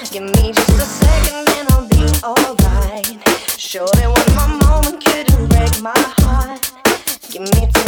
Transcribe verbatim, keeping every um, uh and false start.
Give me just a second and I'll be alright. Surely one more moment couldn't break my heart. Give me